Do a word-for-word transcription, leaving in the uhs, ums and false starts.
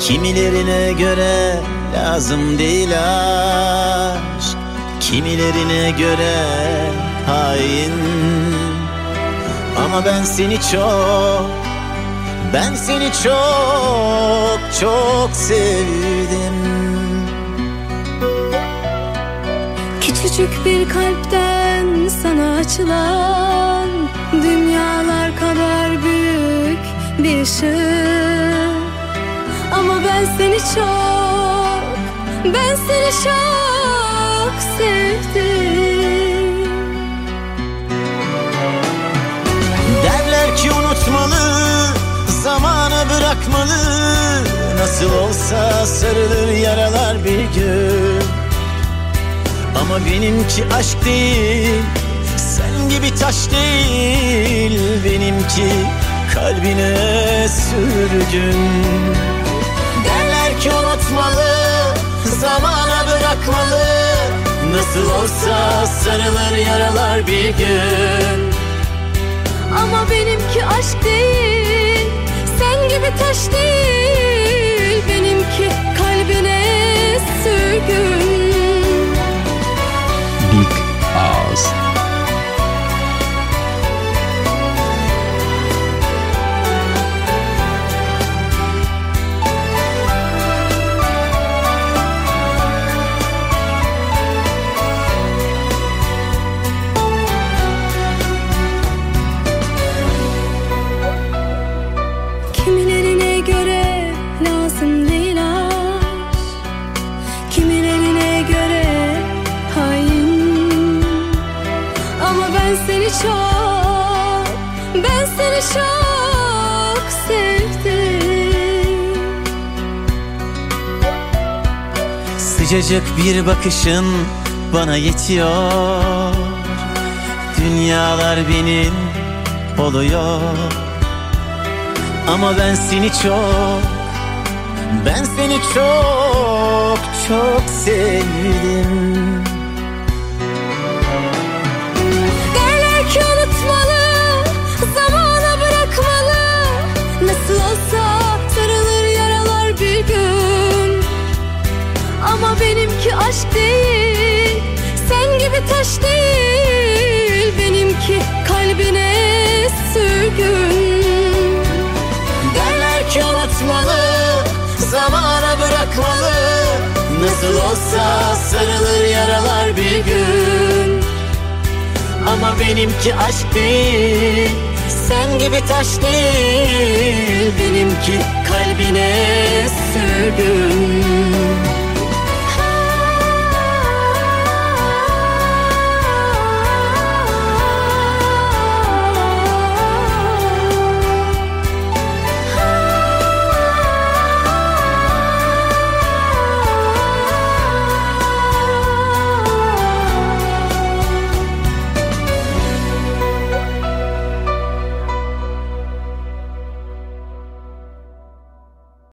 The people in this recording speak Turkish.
Kimilerine göre lazım değil aşk, kimilerine göre hain. Ama ben seni çok, ben seni çok çok sevdim. Küçücük bir kalpten sana açılan dünyalar kadar büyük bir ışık. Ama ben seni çok, ben seni çok sevdim. Derler ki unutmalı, zamana bırakmalı. Nasıl olsa sarılır yaralar bir gün. Ama benimki aşk değil, sen gibi taş değil. Benimki kalbine sürgün. Derler ki unutmalı, zamana bırakmalı. Nasıl olsa sarılır yaralar bir gün. Ama benimki aşk değil, sen gibi taş değil. Benimki kalbine sürgün. Big House. Kimilerine göre lazım değil aşk, kimilerine göre hain. Ama ben seni çok, ben seni çok sevdim. Sıcacık bir bakışın bana yetiyor. Dünyalar benim oluyor. Ama ben seni çok, ben seni çok çok sevdim. Derler ki unutmalı, zamana bırakmalı. Nasıl olsa sarılır yaralar bir gün. Ama benimki aşk değil, sen gibi taş değil. Benimki kalbine sürgün. Derler ki unutmalı, zamana bırakmalı. Nasıl olsa sarılır yaralar bir gün. Ama benimki aşk değil, sen gibi taş değil. Benimki kalbine sürgün.